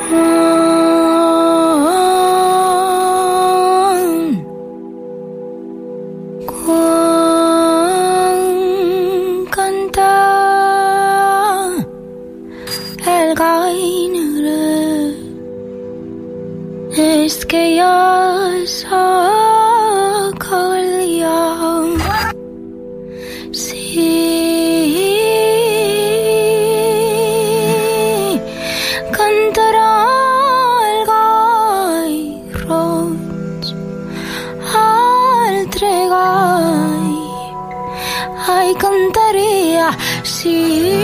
Es que ya se acaba el día. Sí, cantarà el gall roig, altre gall. Ai, cantaria, sí.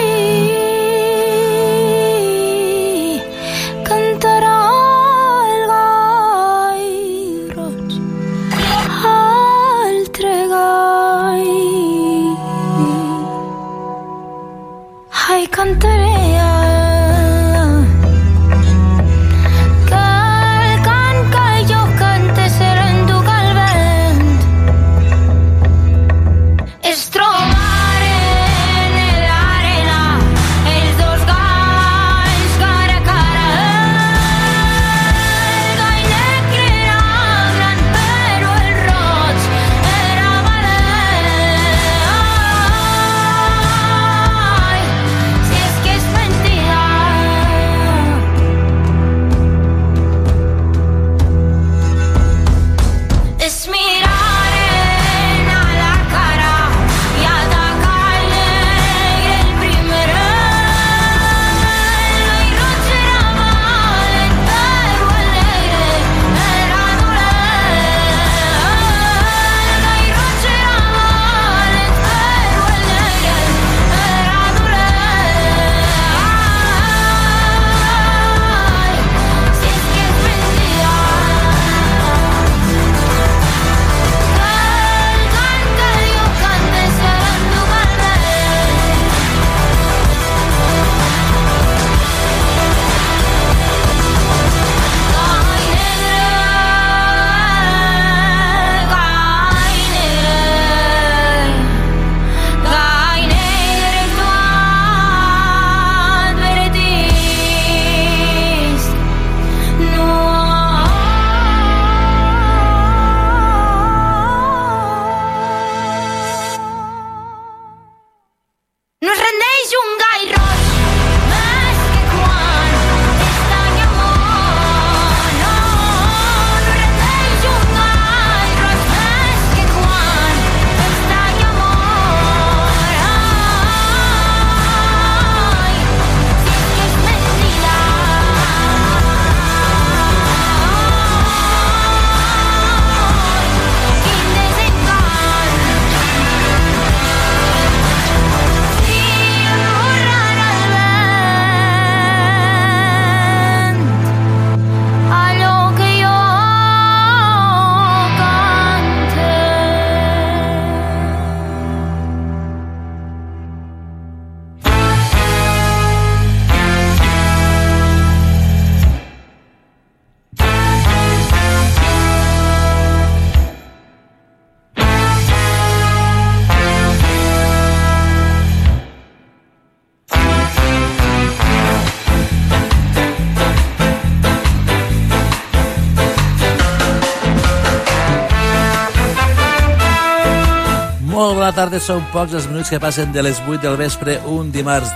Molt bona tarda, són pocs els minuts que passen de les 8 del vespre, un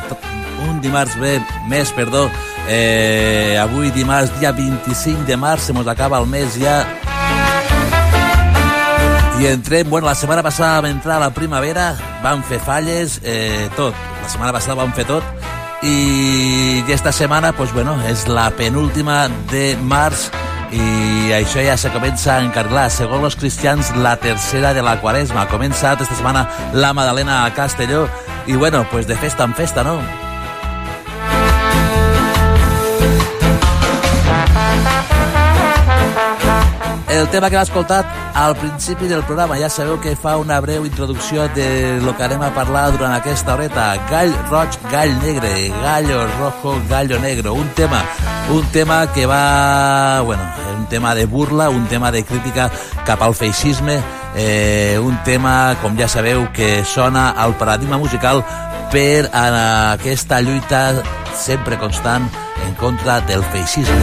dimarts mes, avui dimarts, dia 25 de març, se mos acaba el mes ja, i entrem, la setmana passada vam entrar a la primavera, vam fer falles, tot, la setmana passada vam fer tot, i esta setmana, és la penúltima de març, i això ja se comença a encarrilar. Segons els cristians, la tercera de la Quaresma. Ha començat esta setmana la Madalena a Castelló i, de festa en festa, no? El tema que hem escoltat al principi del programa, ja sabeu que fa una breu introducció de lo que anem a parlar durant aquesta horeta. Gall roig, gall negre, gallo rojo, gallo negro. Un tema que va, un tema de burla, un tema de crítica cap al feixisme, un tema, com ja sabeu, que sona al paradigma musical per a aquesta lluita sempre constant en contra del feixisme.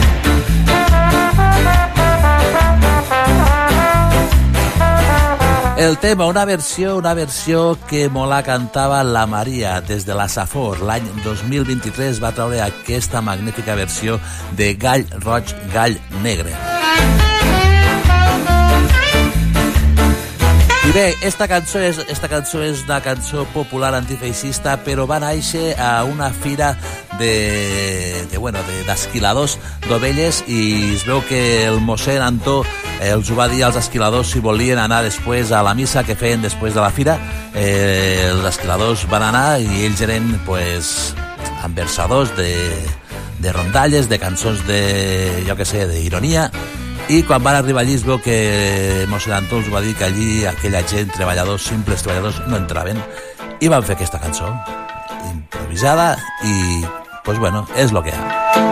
El tema, una versió que Molà cantava la Maria des de la Safor. L'any 2023 va treure aquesta magnífica versió de Gall Roig, Gall Negre. I bé, esta cançó és una cançó popular antifeixista, però va néixer a una fira d'esquiladors d'ovelles, i es veu que el mossèn Antó els ho va dir als esquiladors si volien anar després a la missa que feien després de la fira. Els esquiladors van anar i ells eren enversadors de rondalles, de cançons d'ironia. I quan van arribar allí es veu que mossèn Antó els va dir que allí aquella gent, simples treballadors, no entraven, i van fer aquesta cançó improvisada i, és lo que hi ha.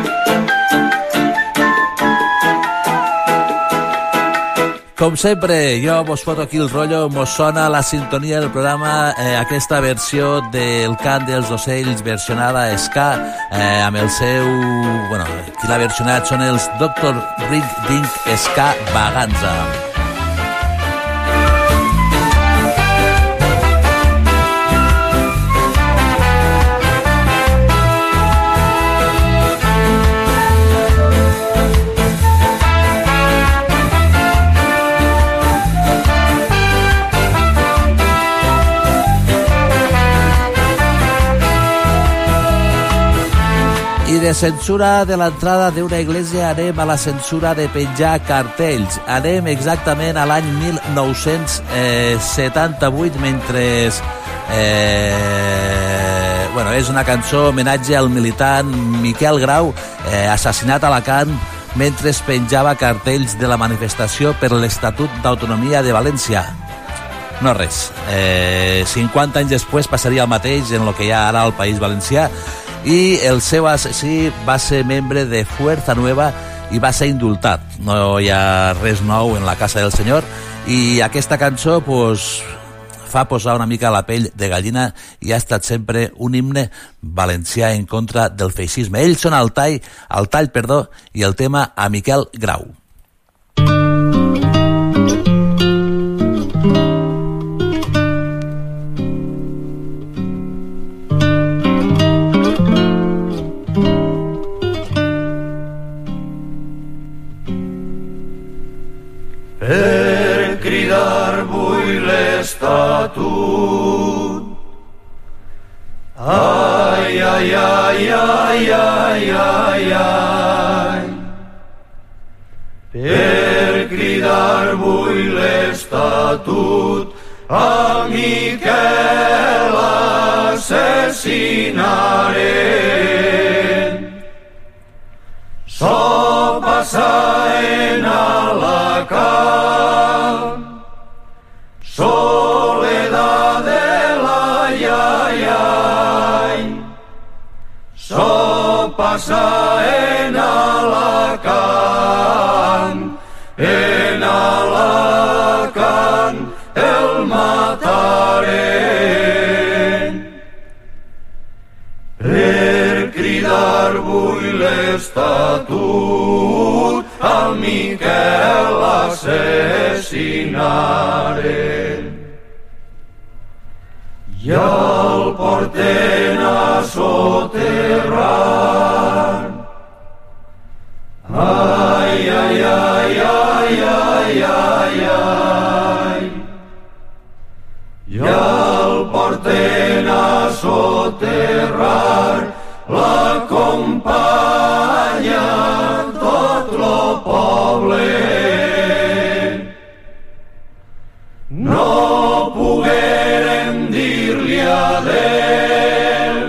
Com sempre, jo vos foto aquí el rotllo, mos sona la sintonia del programa, aquesta versió del cant dels ocells versionada a ska, amb el seu... qui l'ha versionat són els Dr. Ring Ding Ska Vaganza. De censura de l'entrada d'una església anem a la censura de penjar cartells. Anem exactament a l'any 1978, mentre... és una cançó homenatge al militant Miquel Grau, assassinat a Alacant mentre es penjava cartells de la manifestació per l'Estatut d'Autonomia de València. No res. 50 anys després passaria el mateix en el que hi ha ara al País Valencià, i el seu assassí va ser membre de Fuerza Nueva i va ser indultat. No hi ha res nou en la casa del senyor, i aquesta cançó fa posar una mica la pell de gallina i ha estat sempre un himne valencià en contra del feixisme. Ells són al tall, i el tema a Miquel Grau. Per cridar vull l'Estatut. Ai, ai, ai, ai, ai, ai, ai. Per cridar vull l'Estatut, a Miquel assassinaren. So passaren a Alacant, soledat de la iaiai. So passaren a Alacant, en Alacant el mataren. Per cridar vull l'Estatut, al Miquel assassinaren. I el porten a soterrar. Ai, ai, ai, ai, ai, ai, ai. I el porten a soterrar, l'acompanya tot lo poble. No pogueren dir-li adeu,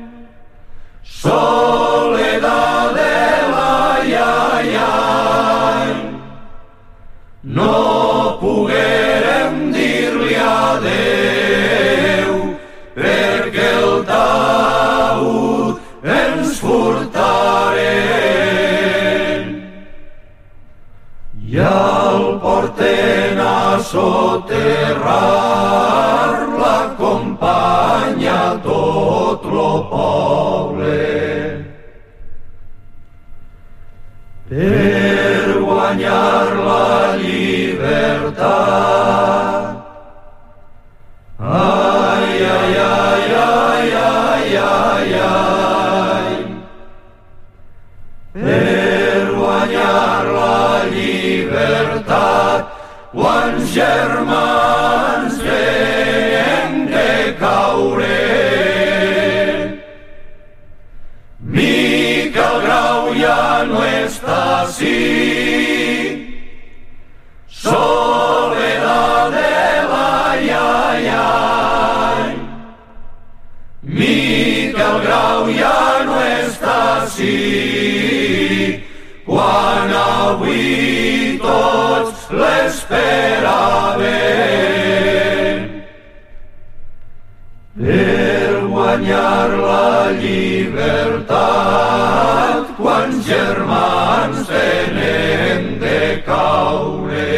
soledat de la iaiai. No pogueren dir-li adeu, perquè el taüt ens furtaren. I el porten a soterrar, l'acompanya tot lo poble. per guanyar la llibertat. Ai, ai, ai, ai, ai, ai, ai. Per guanyar la llibertat, quants germans hem de caure. Miquel Grau ja no està ací, Soledad de la iaiai. Miquel Grau ja no està ací, quan avui tots l'esperaven. Per guanyar la llibertat, quants germans tenen de caure.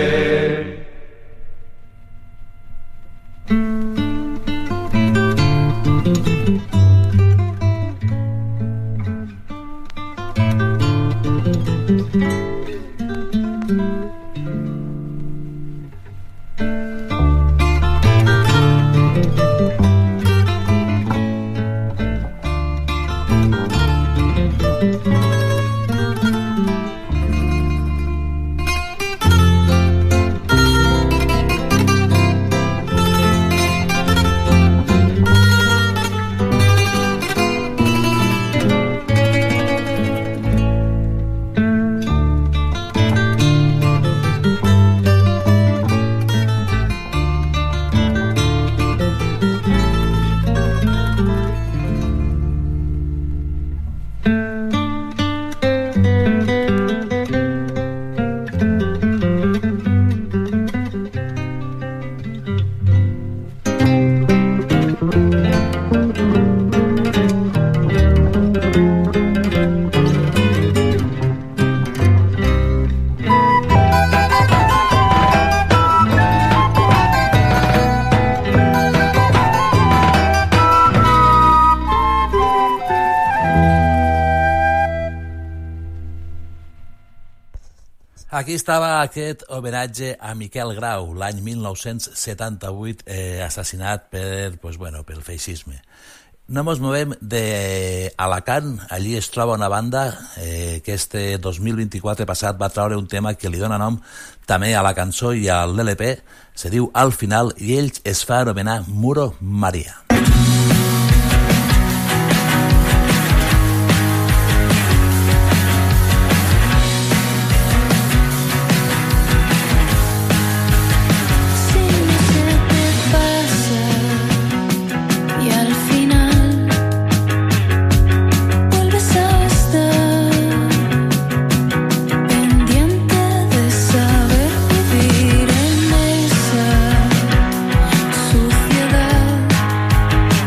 Aquí estava aquest homenatge a Miquel Grau, l'any 1978, assassinat pel feixisme. No mos movem d'Alacant, allí es troba una banda que este 2024 passat va traure un tema que li dona nom també a la cançó i a l'LP, se diu Al Final, i ells es fa anomenar Muro Maria. Suciedad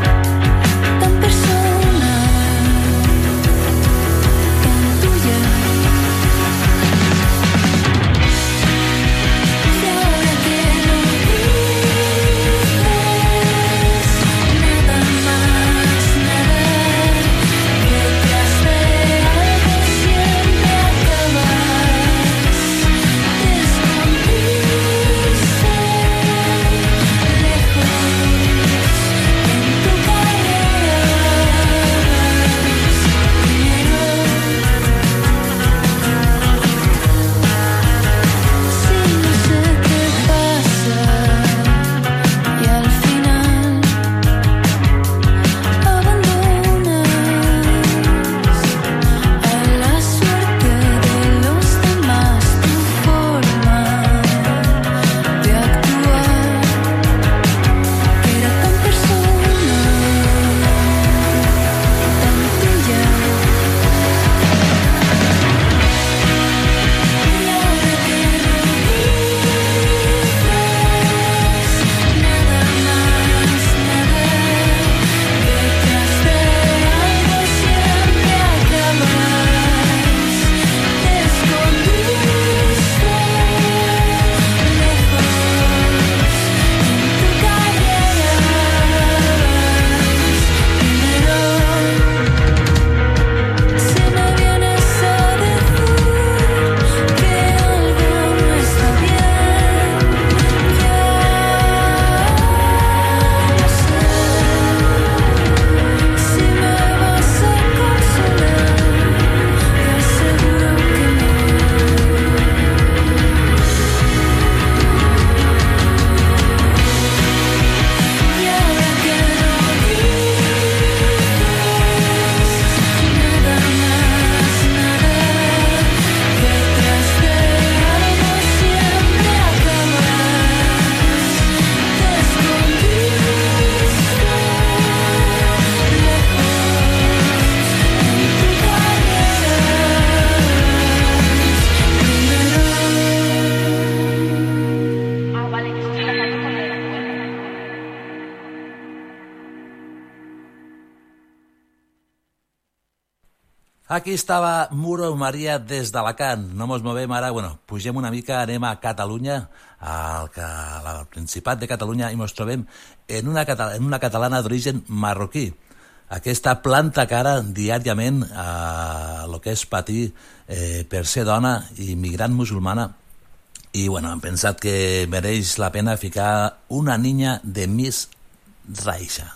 Aquí estava Muro Maria des d'Alacant. No mos movem ara, pugem una mica, anem a Catalunya, al Principat de Catalunya, i mos trobem en una catalana d'origen marroquí. Aquesta planta cara diàriament a lo que és patir per ser dona i migrant musulmana. I hem pensat que mereix la pena ficar Una niña de Miss Raisha.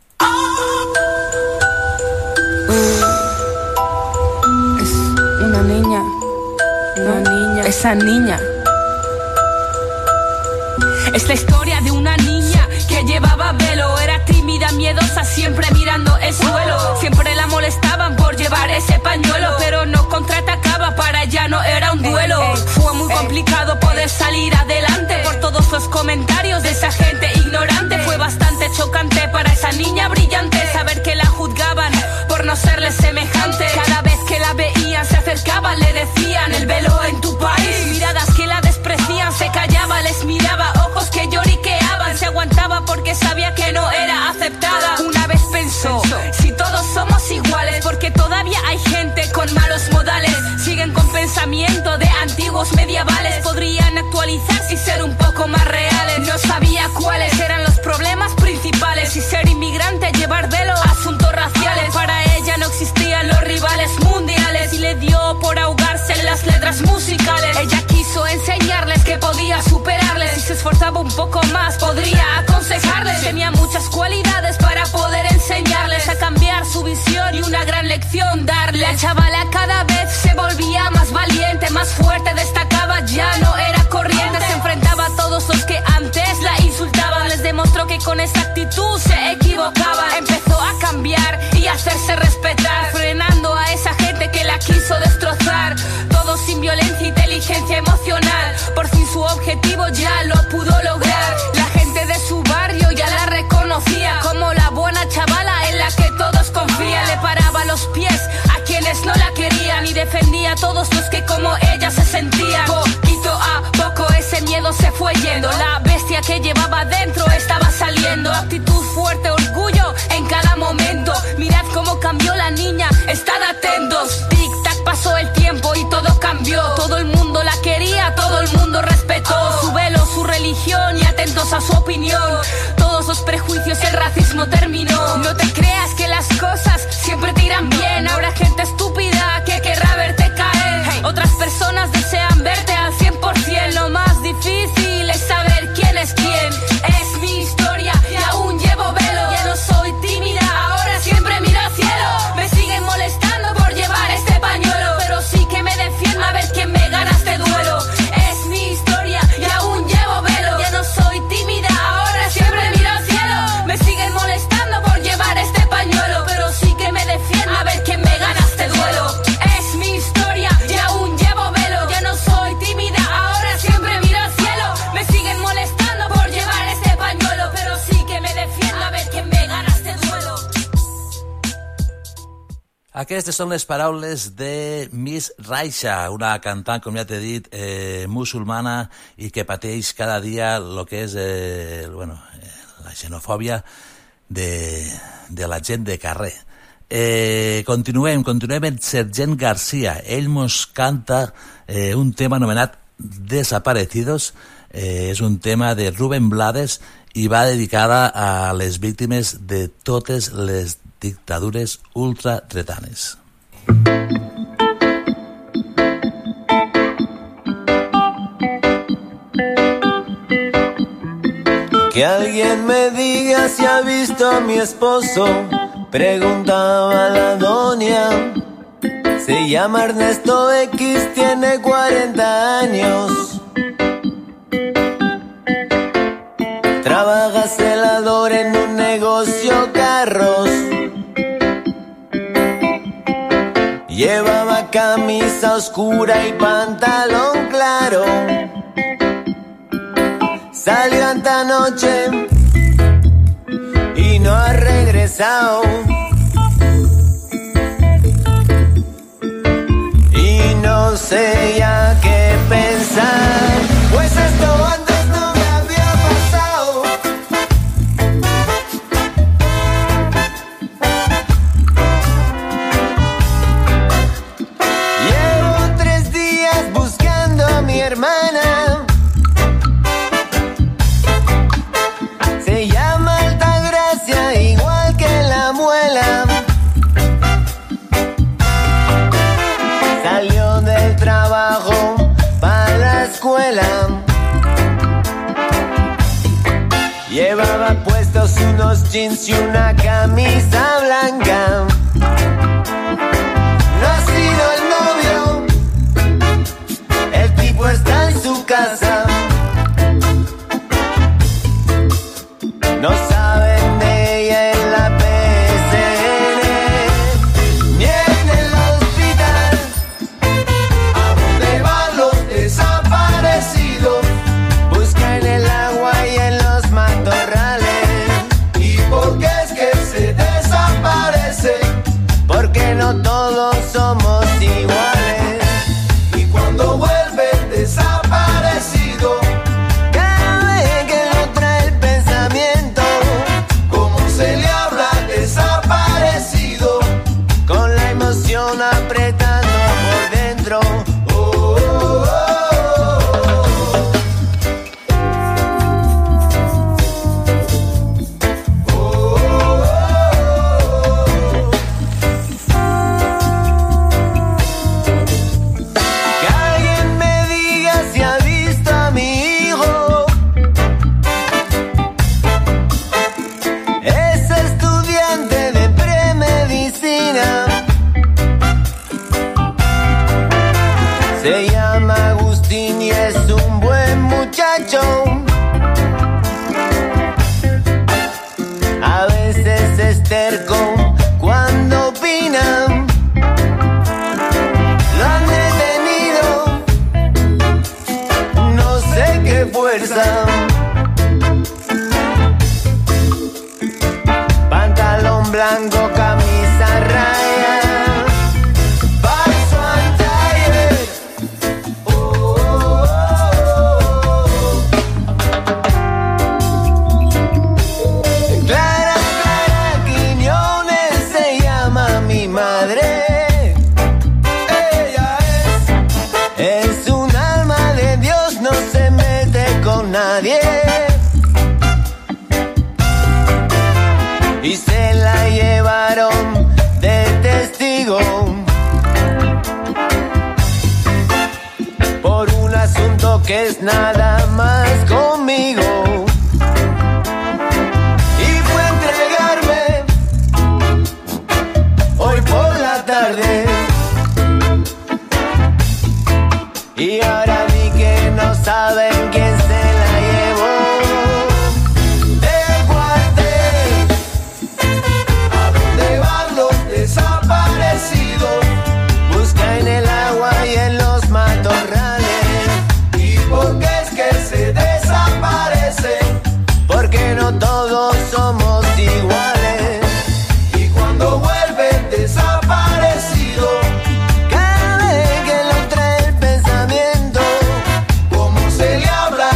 Una niña, esa niña. Es la historia de una niña que llevaba velo. Era tímida, miedosa, siempre mirando el suelo. Siempre la molestaban por llevar ese pañuelo, pero no contraatacaba, para ella no era un duelo. Fue muy complicado poder salir adelante por todos los comentarios de esa gente ignorante. Fue bastante chocante para esa niña brillante saber que la juzgaban por no serle semejante. Cada vez que la veían se acercaban, le decían: el velo en tu país. Miradas que la desprecian, se callaba, les miraba, ojos que lloriqueaban. Se aguantaba porque sabía que no era aceptada. Una vez pensó: si todos somos iguales, porque todavía hay gente con malos modales. Siguen con pensamiento de antiguos medievales. Podrían actualizarse y ser un poco más reales. No sabía cuáles eran los problemas principales. Si ser inmigrante, llevar velo, asuntos raciales. Para ella no existían los rivales mundiales y le dio por ahogarse en las letras musicales. Ella quiso enseñarles que podía superarles. Si se esforzaba un poco más, podría aconsejarles. Tenía muchas cualidades para poder enseñarles a cambiar su visión y una gran lección darle. La chavala cada vez se volvía más valiente, más fuerte, destacaba, ya no era corriente. Se enfrentaba a todos los que antes la insultaban. Les demostró que con esa actitud se equivocaba. Empezó a cambiar y a hacerse respetar, frenando a esa gente que la quiso destrozar. Todo sin violencia, inteligencia emocional. Por fin su objetivo ya lo pudo lograr. La gente de su barrio ya la reconocía como la buena chavala en la que todos confían. Le paraba los pies a quienes no la querían y defendía a todos los que como ella se sentían. Poquito a poco ese miedo se fue yendo. La bestia que llevaba dentro estaba saliendo. Actitud fuerte, orgullo en cada momento. Mirad cómo cambió la niña, estad atentos. Tic tac pasó el tiempo y todo cambió. Todo el mundo la quería, todo el mundo respetó su velo, su religión y atentos a su opinión. Todos los prejuicios, el racismo terminó. No te creas que las cosas siempre te irán bien. Habrá gente estúpida que querrá verte caer. Otras personas desean verte al 100%. Lo más difícil es saber quién es quién. Es mi historia y aún llevo velo. Ya no soy tímida, ahora siempre miro al cielo. Me siguen molestando por llevar este pañuelo, pero sí que me defiendo, a ver quién me gana este duelo. Es mi historia y aún llevo velo. Ya no soy tímida, ahora siempre miro al cielo. Me siguen molestando por llevar este pañuelo, pero sí que me defiendo, a ver quién me gana este duelo. Es mi historia y aún llevo velo. Ya no soy tímida, ahora siempre miro al cielo. Me siguen molestando por llevar este pañuelo, pero sí que me defiendo, a ver quién me gana este duelo. Aquestes són les paraules de Miss Raisha, una cantant, com ja t'he dit, musulmana i que pateix cada dia el que és la xenofòbia de la gent de carrer. Continuem amb Sergent Garcia. Ell mos canta un tema anomenat Desaparecidos. És un tema de Rubén Blades i va dedicada a les víctimes de totes les dictadures ultradretanes. Que alguien me diga si ha visto a mi esposo, preguntaba la doña. Se llama Ernesto X, tiene 40 años. Trabaja celador en un negocio carros. Llevaba camisa oscura y pantalón claro. Salió esta noche y no ha regresado. Y no sé ya qué pensar, pues esto antes no me había pasado. hermana. Se llama Altagracia, igual que la muela. Salió del trabajo para la escuela. Llevaba puestos unos jeans y una camisa blanca. No ha sido el novio, el tipo está en su casa. No saben de ella en la PSN, ni en el hospital. ¿A dónde van los desaparecidos? Busca en el agua y en los matorrales. ¿Y por qué es que se desaparecen? Porque no todos somos iguales. Y cuando vuelven desaparecidos, Cada vez que lo trae el pensamiento, ¿cómo se le habla desaparecido? con la emoción apretando por dentro. Oh, oh, oh, oh. Oh, oh, Que alguien me diga si ha visto a mi hijo. Es estudiante de premedicina. Se llama Agustín y es un buen muchacho. A veces es terco cuando opina. Lo han detenido, no sé qué fuerza. Pantalón blanco, camisa raya. paso al taller. Oh, oh, oh, oh. Clara, Clara Quiñones se llama mi madre. Ella Es un alma de Dios, no se mete con nadie. Y se la llevaron de testigo por un asunto que es nada más conmigo. Y fue a entregarme hoy por la tarde. Y ahora vi que no saben quién se la llevó del cuartel. ¿a dónde van los desaparecidos? Busca en el agua y en los matorrales. ¿Y por qué es que se desaparecen? Porque no todos somos iguales. Y cuando vuelven desaparecidos, Cada vez que lo trae el pensamiento, ¿cómo se le habla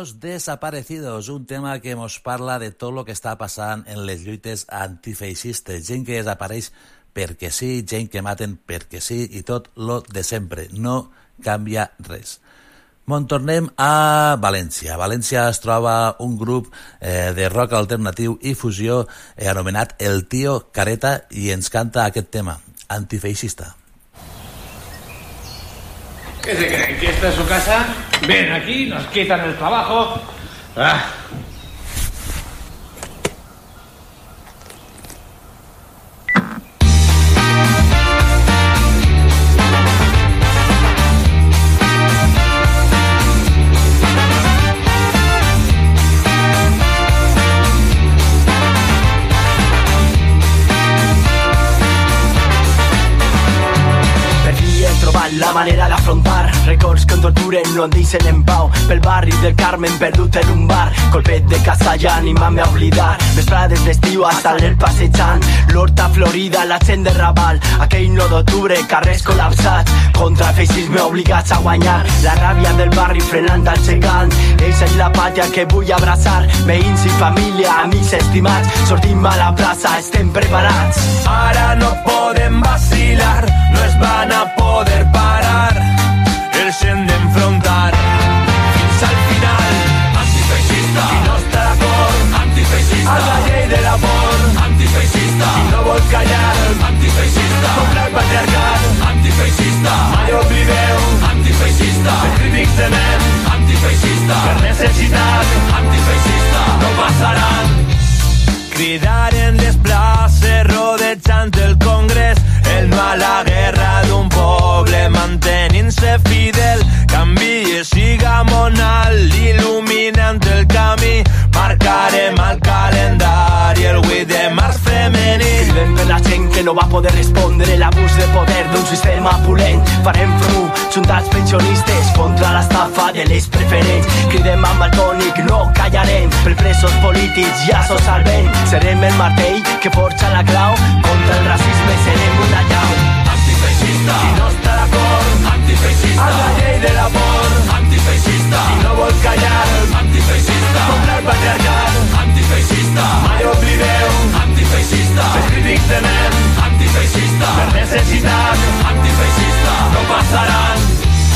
Los Desaparecidos, un tema que ens parla de tot el que està passant en les lluites antifeixistes. Gent que desapareix perquè sí, gent que maten perquè sí, i tot lo de sempre. No canvia res. Tornem a València. A València es troba un grup de rock alternatiu i fusió anomenat El Tío Careta i ens canta aquest tema, Antifeixista. ¿Qué se creen? ¿Que esta es su casa? Ven aquí, nos quitan el trabajo. La manera d'afrontar records que em torturen, no em deixen en pau. Pel barri del Carmen perdut en un bar, colpet de casa ja animant-me a oblidar. Vesprades d'estiu a saler passejant, l'horta florida, la gent de Raval, aquell 9 d'octubre, carrers col·lapsats, contra el feixisme obligats a guanyar. La ràbia del barri frenant al gegant, ells és la pàtria que vull abraçar. Veïns i família, amics estimats, sortim a la plaça, estem preparats. Ara no podem vacilar, no es van a poder parar, els hem d'enfrontar fins al final. Antifeixista, qui no està d'acord, antifeixista, a la llei de l'amor, antifeixista, qui no vol callar, antifeixista, contra el patriarcat, antifeixista, mai oblideu, antifeixista, els crítics de ment, antifeixista, per necessitat, antifeixista, no passaran. Cridaren les places rodejant el Congrés, el no a la guerra d'un poble mantenint-se fidel. Canvi siga monal, il·luminant el camí, marcarem al calendari el 8 de març femení. Cridem per la gent que no va poder respondre l'abús de poder d'un sistema pulent. Farem front, juntats pensionistes, contra l'estafa de les preferents. Cridem amb el tònic, no callarem, per presos polítics ja s'ho salvem. Serem el martell que forja la clau, contra el racisme serem una llau. Antifeixista, qui no està d'acord, antifeixista, a la llei de l'amor, antifeixista, qui no vol callar, antifeixista, contra el patriarcat, antifeixista, mai oblideu, antifeixista, els crítics de ment, antifeixista, per necessitat, antifeixista, no passaran.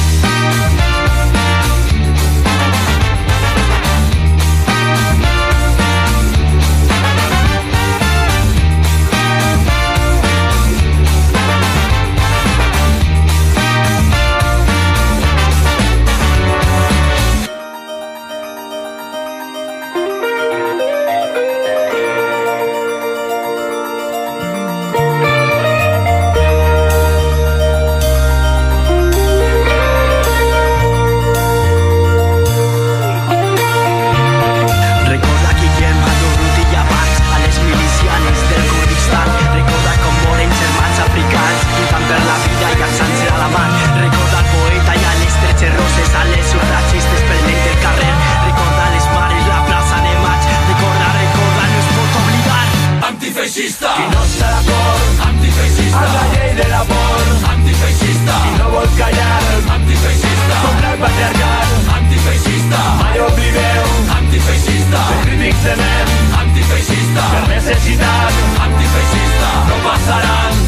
Qui no està d'acord, antifeixista, a la llei de l'amor, antifeixista, qui no vol callar, antifeixista, contra el patriarcat, antifeixista, mai oblideu, antifeixista, els crítics de ment, antifeixista, per necessitat, antifeixista, no passaran.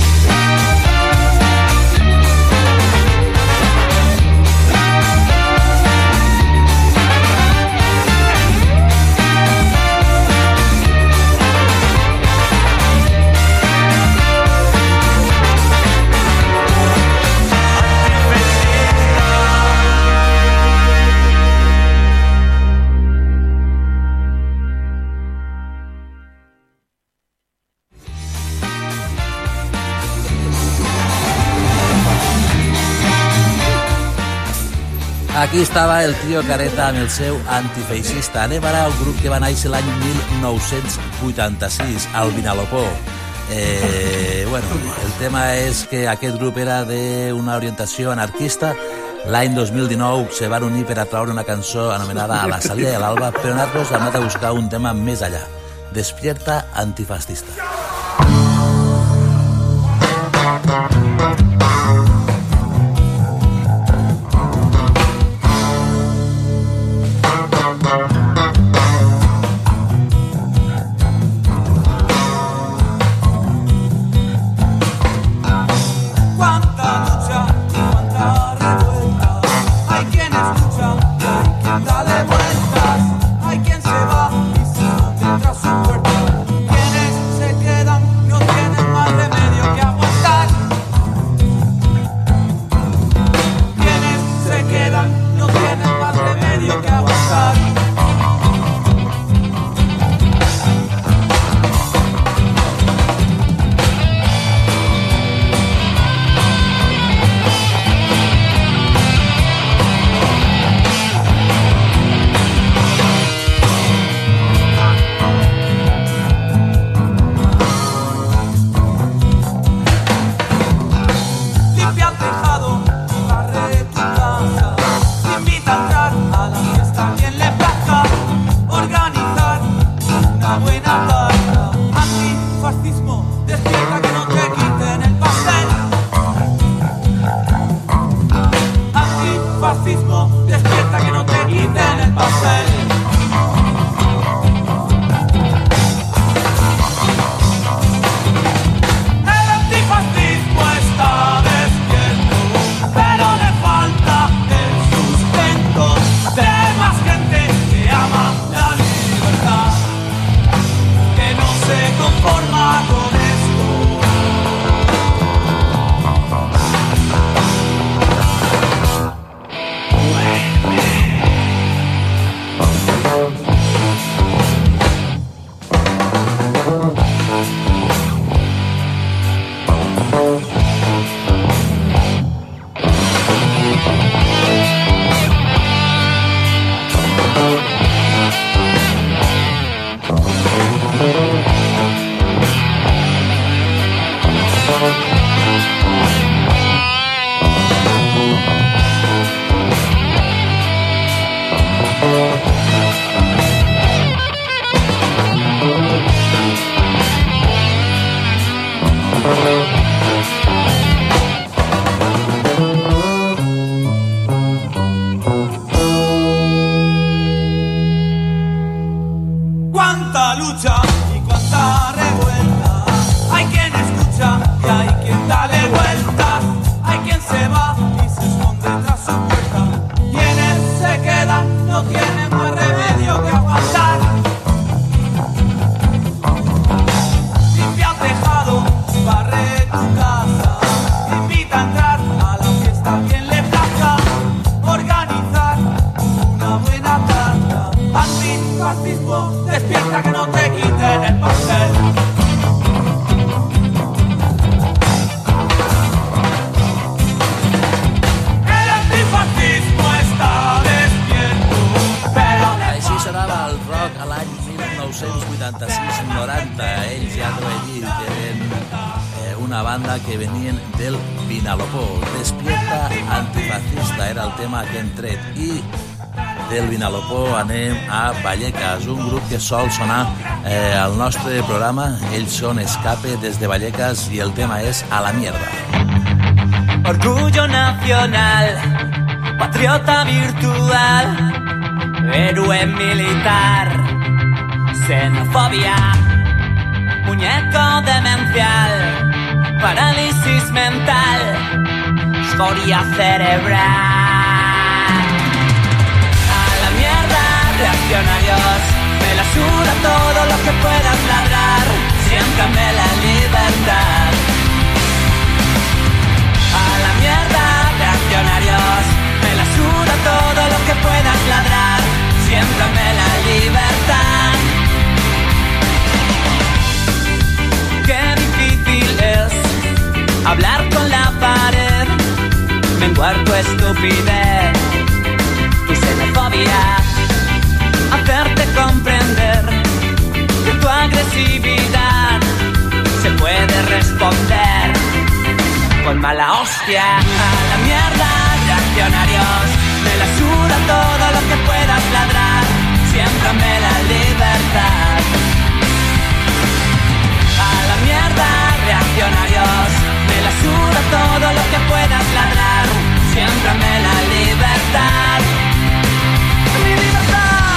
Aquí estava el Tío Careta amb el seu Antifeixista. Anem ara a un grup que va néixer l'any 1986, al Vinalopó. El tema és que aquest grup era d'una orientació anarquista. L'any 2019 se van unir per a traure una cançó anomenada A la salida de l'alba, però nosaltres hem anat a buscar un tema més allà. Despierta antifascista. Cuánta lucha y cuánta revuelta. Hay quien escucha y hay quien dale vueltas. Hay quien se va y se esconde tras su puerta. Quienes se quedan no tienen más remedio que aguantar. Limpia el tejado, barre tu casa. Invita a entrar a la fiesta quien le plazca. Organizar una buena tarta. Antifascismo, despierta que no te quiten el pastel. El antifascismo està despierto, però Així sonava el rock a l'any 1986-90. Ells, ja t'ho he dit, eren una banda que venien del Vinalopó. Despierta antifascista era el tema que hem tret. I del Vinalopó anem a Vallecas, un grup que sol sonar al nostre programa. Ells són Escape des de Vallecas i el tema és A la mierda. Orgullo nacional, patriota virtual, héroe militar, xenofobia, muñeco demencial, parálisis mental, escoria cerebral. A la mierda, reaccionarios, me la suda todo lo que puedas ladrar, siéntame la libertad. A la mierda, reaccionarios, me la suda todo lo que puedas ladrar, siéntame la libertad. Qué difícil es hablar con la pared, menguar tu estupidez, tu xenofobia, hacerte comprender que tu agresividad se puede responder con mala hostia. A la mierda, reaccionarios, me la suda todo lo que puedas ladrar, siéntame la libertad. A la mierda, reaccionarios, me la suda todo lo que puedas ladrar, siéntame la libertad. ¡Mi libertad!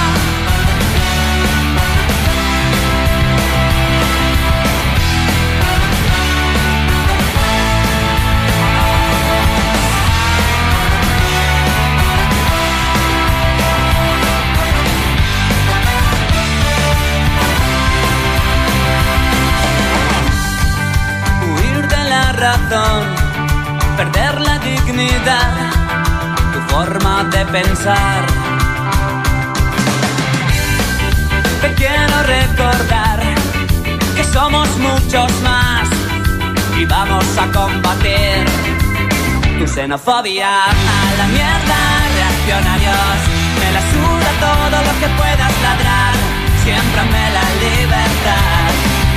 Razón, perder la dignidad, tu forma de pensar. Te quiero recordar que somos muchos más y vamos a combatir tu xenofobia. A la mierda, reaccionarios, me la suda todo lo que puedas ladrar, siémprame la libertad.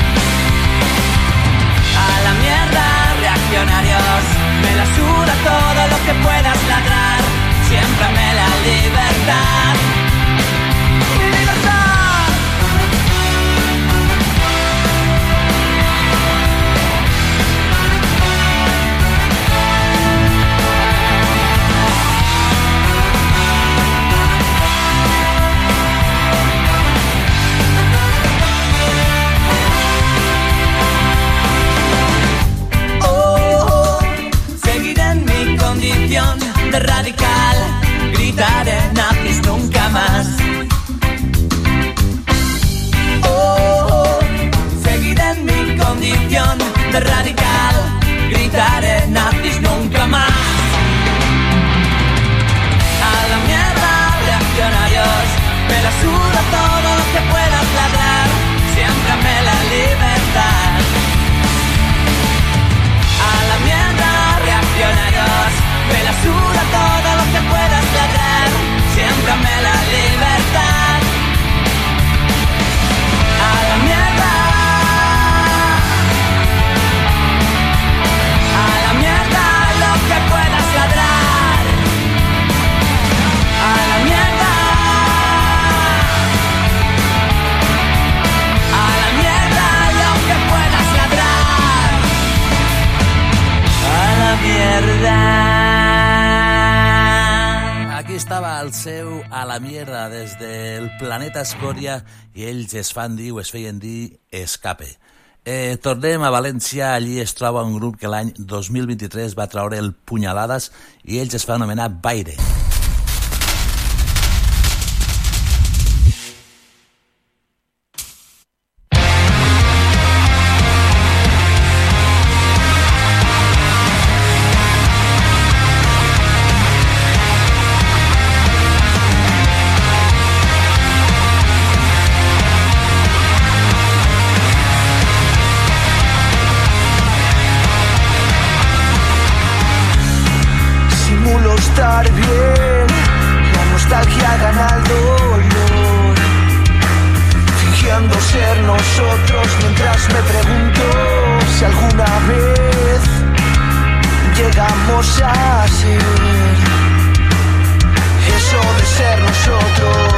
A la mierda, reaccionarios, me la suda todo lo que puedas ladrar, siémprame la libertad. ¡Mi libertad! De radical, gritaré nazis nunca más. Oh, seguiré en mi condición de radical, gritaré nazis nunca más. A la mierda, reaccionarios, me la suda todo lo que puedas ladrar, siémprame la libertad. A la mierda, reaccionarios, me la suda todo lo que puedas ladrar, siémprame la libertad. A la mierda. mierda. Aquí estava el seu A la mierda des del planeta Escòria i ells es feien dir Escape. Tornem a València, allí es troba un grup que l'any 2023 va traure el Punyalades i ells es fan anomenar Baire. Estar bien, la nostalgia gana el dolor, fingiendo ser nosotros mientras me pregunto si alguna vez llegamos a ser eso de ser nosotros.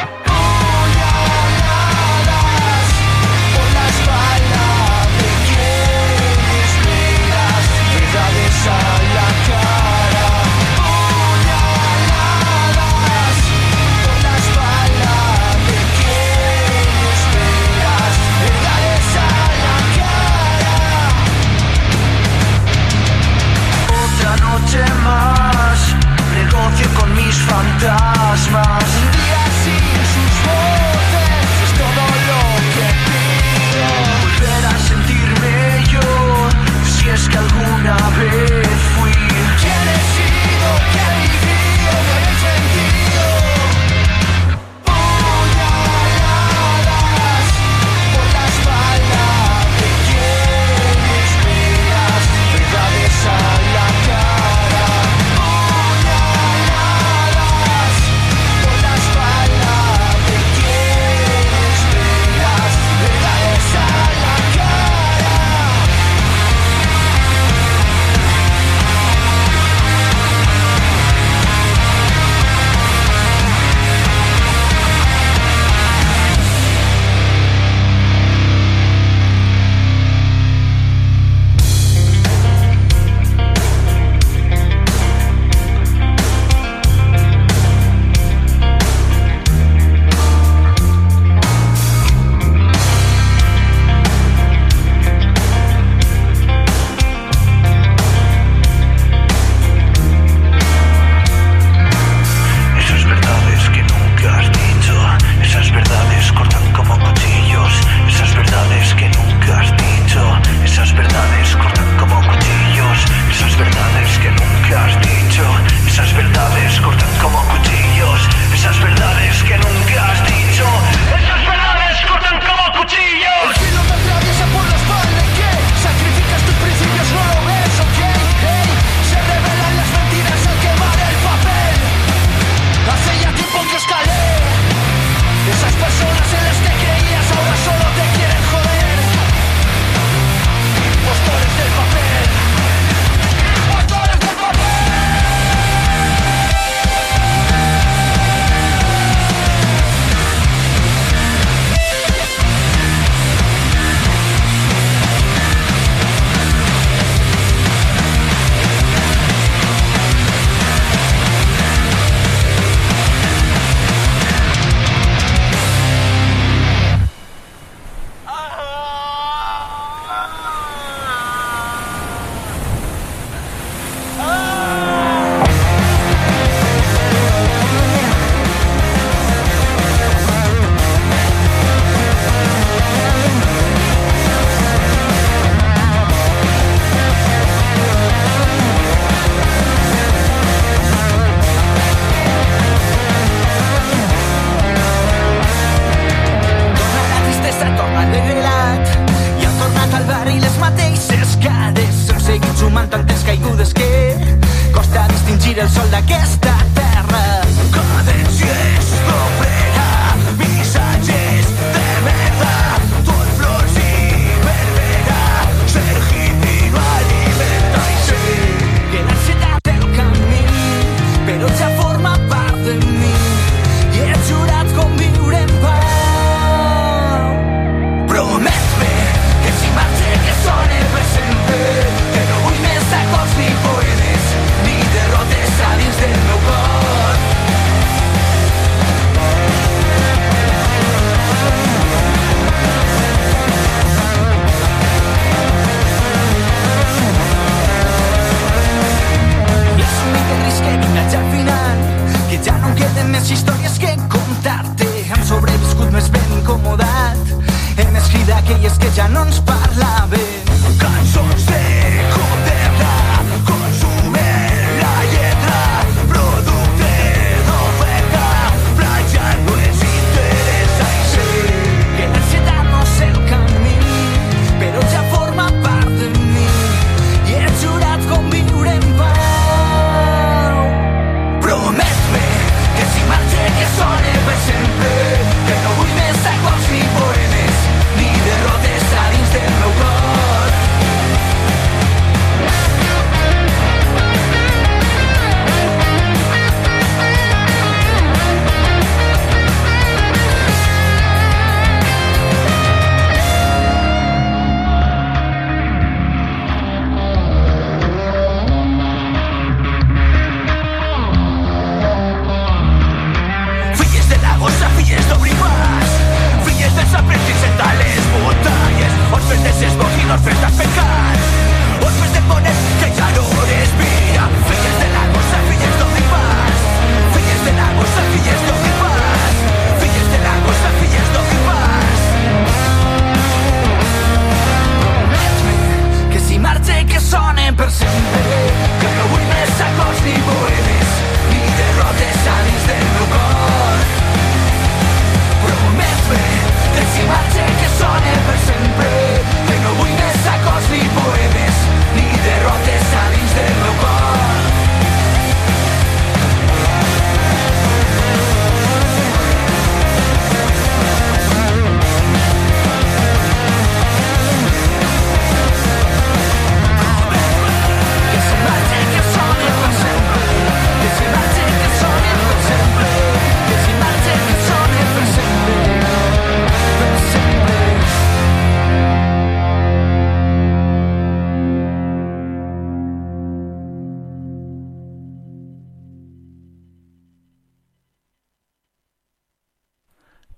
Por la espalda de quienes veas verdades a la cara. Más, negocio con mis fantasmas. Un día sin sus voces es todo lo que pido. Volver a sentirme yo, si es que alguna vez fui. ¿Quién he sido? ¿Qué he vivido? ¿Qué he sentido? Puñaladas por la espalda de quienes veas verdades a la cara. el sol d'aquesta terra. Cadències d'obrera, missatges de merda, tot flors i verbena, ser hippie no alimenta i sé que l'ansietat del camí, però ja forma part de mi i he jurat conviure en pau. Promet-me que si marxe que sone per sempre, que no vull més acords ni por.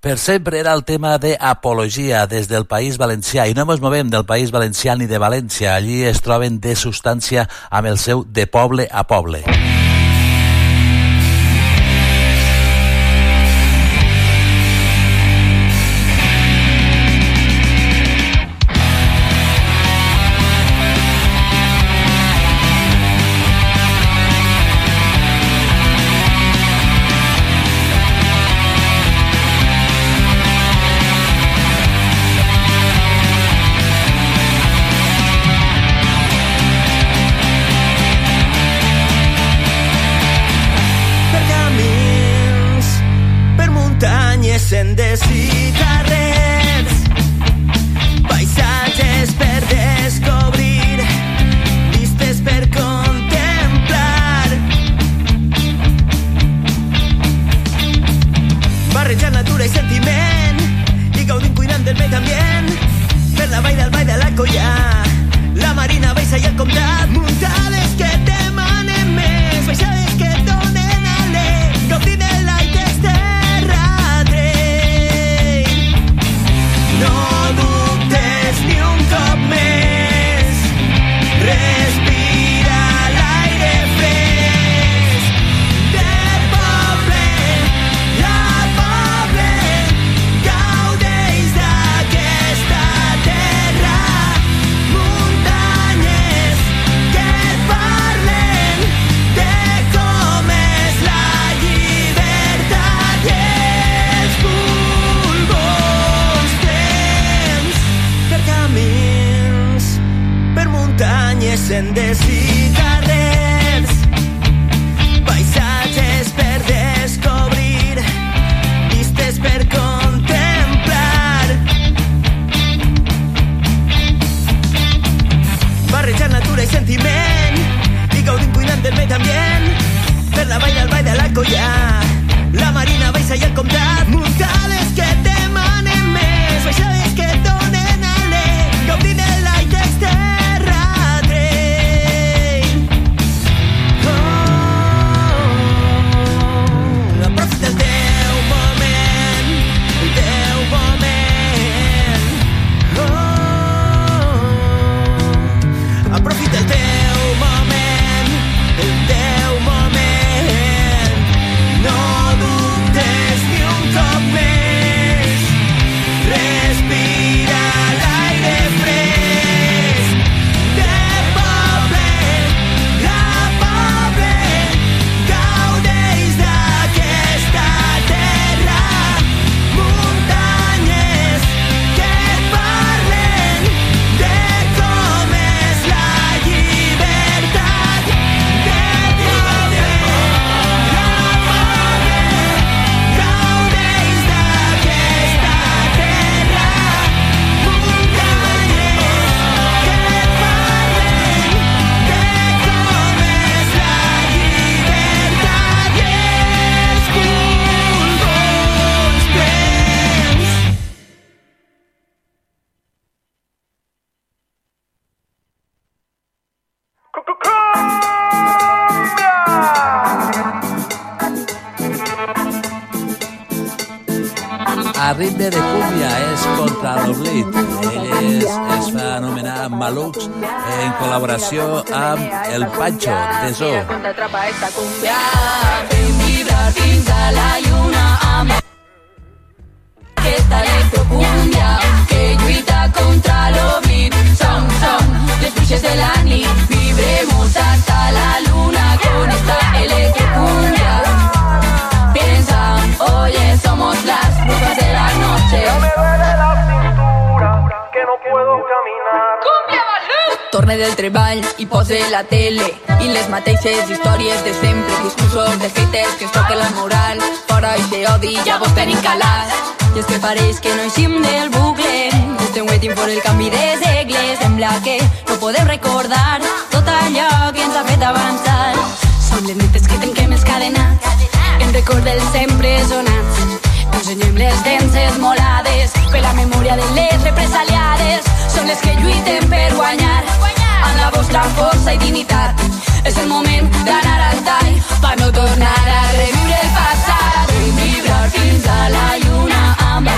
Per sempre era el tema de Apologia des del País Valencià, i no ens movem del País Valencià ni de València. Allí es troben de substància amb el seu De Poble a Poble. Sendes i carrers, paisatges per descobrir, vistes per contemplar, barrejar natura i sentiment i gaudint cuinant del medi ambient per la vall de la Colla, la Marina, Baixa i el Comtat, muntades que demanen més, baixades que donen alè, gaudint de l'aire terra. No dubtes ni un cop més, respira l'aire fresc. De poble a poble, gaudeix d'aquesta terra. Muntanyes que et parlen de com és la llibertat i els camins, per muntanyes, sendes i carrers, paisatges per descobrir, vistes per contemplar, barrejar natura i sentiment i gaudint cuinant del medi ambient per la vall de la Colla, la Marina, Baixa i el Comtat, muntades que demanen més, baixades que donen alè, gaudint de l'aire terra dret. Aprofita el teu moment, el teu moment. Aprofita el teu moment, el teu moment. No dubtes ni un cop més, respira l'aire fresc. De poble a poble, gaudeix d'aquesta terra. Muntanyes que et parlen de com és la llibertat. De poble a poble, gaudeix d'aquesta terra. Muntanyes que et parlen de com és la llibertat i els pulmons plens. A ritme de cúmbia és contra l'oblit. Ell es fa anomenar Malux en col·laboració amb el Pancho de Zoo. Atrapa esta cumbia, fem vibrar fins a la lluna amb aquesta electrocúmbia que lluita contra l'oblit. Som les bruixes de la nit, vibremos hasta la luna con esta electrocúmbia. Piensa, oye, somos las brujas de la noche. Me duele la cintura, que no puedo caminar. Cumbia Malú! Torne del treball i pose la tele i les mateixes històries de sempre, discursos de haters que es toquen la moral, fora i se odi ja vos tenim calats. I és que pareix que no eixim del bucle, estem waiting for el canvi de segle, sembla que no podem recordar tot allò que ens ha fet avançar. Som les netes que tanquem els cadenats, en record dels sempre sonats. Ensenyem les dents esmolades per la memòria de les represaliades. Són les que lluiten per guanyar amb la vostra força i dignitat. És el moment d'anar al tall per no tornar a reviure el passat. Fem vibrar fins a la lluna amb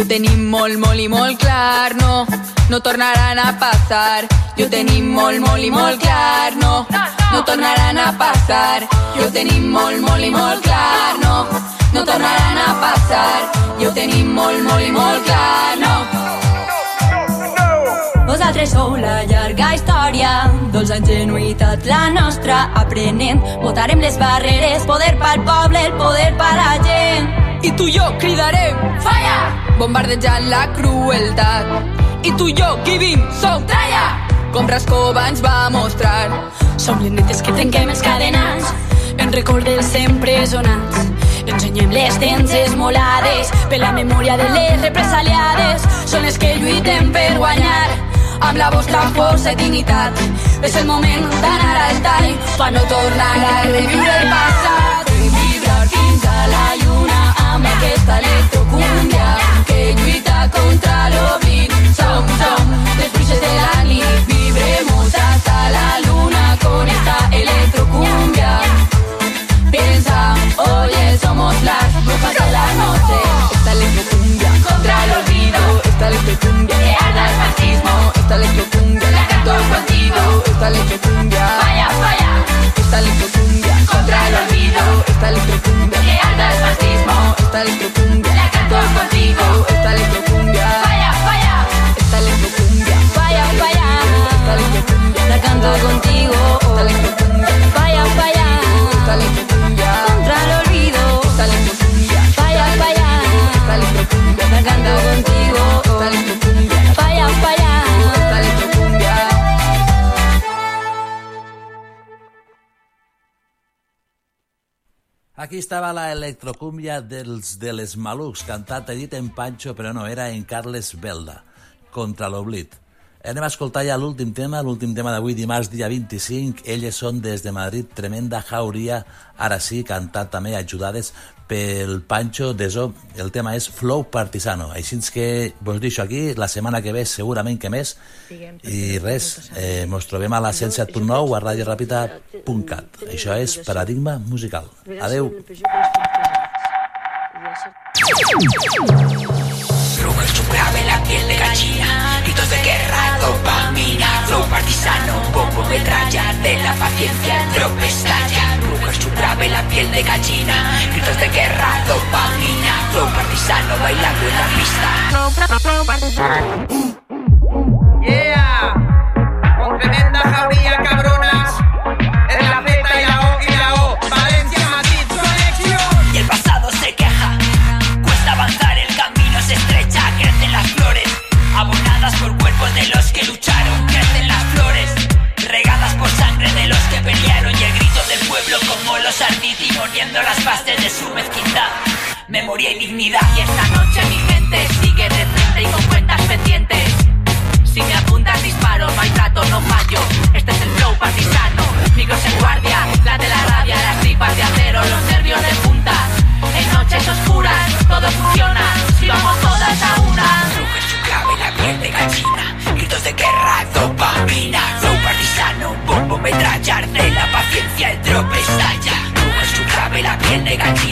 ho tenim molt, molt i molt clar, no tornaran a passar. I ho tenim molt, molt i molt clar, no tornaran a passar. I ho tenim molt, molt i molt clar, no tornaran a passar. I ho tenim molt, molt i molt clar, Vosaltres sou la llarga història, dolça ingenuïtat la nostra, aprenent, votarem les barreres, poder pel poble, el poder per la gent. I tu i jo cridarem falla, bombardejant la crueltat. I tu i jo, giving, som tralla, com Rascova ens va mostrar. Som les netes que trenquem els cadenats, en record dels empresonats. Ensenyem les dents esmolades per la memòria de les represaliades. Són les que lluitem per guanyar amb la vostra força i dignitat. És el moment d'anar al tall per no tornar a reviure el passat. Vibrar fins a la lluna amb aquesta electrocúmbia que lluita contra l'oblit. Som les bruixes de la nit, vibremos hasta la luna con esta electrocúmbia. Piensa, oye, somos las brujas de la noche. Esta electrocumbia contra el olvido. Esta electrocumbia que arda el fascismo. Esta electrocumbia la canto contigo. Esta electrocumbia, falla, falla. Esta electrocumbia contra el olvido. Esta electrocumbia que arda el fascismo. Esta electrocumbia la canto contigo. Esta electrocumbia, falla, falla. Esta electrocumbia, falla, falla. Esta electrocumbia la canto contigo. Esta electrocumbia, falla, falla. Esta electrocumbia contra el olvido. Esta electrocumbia, falla, falla. Esta electrocumbia la canto contigo. Esta electrocumbia, falla, falla. Esta electrocumbia. Aquí estava la electrocumbia de les Malucs, cantat dit en Pancho, però no, era en Carles Belda, Contra l'oblit. Anem a escoltar ja l'últim tema d'avui, dimarts, dia 25. Elles són des de Madrid, Tremenda Jauria, ara sí, cantat també, ajudades pel Pancho Desó. El tema és Flow Partisano. Així que vos deixo aquí, la setmana que ve segurament que més. I res, mos trobem a la 107.9 a radioràpida.cat. Això és Paradigma Musical. Adeu. Rojo grave la piel de gallina, gritos de guerra, dopamina, flow partisano, bombo metralla, de la paciencia el drop estalla. Rojo grave la piel de gallina, gritos de guerra, dopamina, flow partisano, bailando en la pista. Flow partisano. Yeah, con tremenda jauría cabronas, en la Z y la O y la O, Valencia, Madrid, conexión. Y el pasado se queja, cuesta avanzar, el camino se estrecha, crecen las flores, abonadas por cuerpos de los que lucharon, crecen las flores, regadas por sangre de los que pelearon, y el grito del pueblo como los arditi muriendo las bases de su mezquindad, memoria y dignidad. Y esta noche mi mente sigue de frente y con cuentas pendientes. Si me apuntas disparo, no hay trato, no fallo. Este es el flow partisano, micros en guardia, la de la rabia, las tripas de acero, los nervios de punta. En noches oscuras todo funciona, si vamos todas a una. Ruge su clave, la piel de gallina, gritos de guerra, dopamina, flow partisano, bombo metralla, de la paciencia el drop estalla. Ruge su clave, la piel de gallina.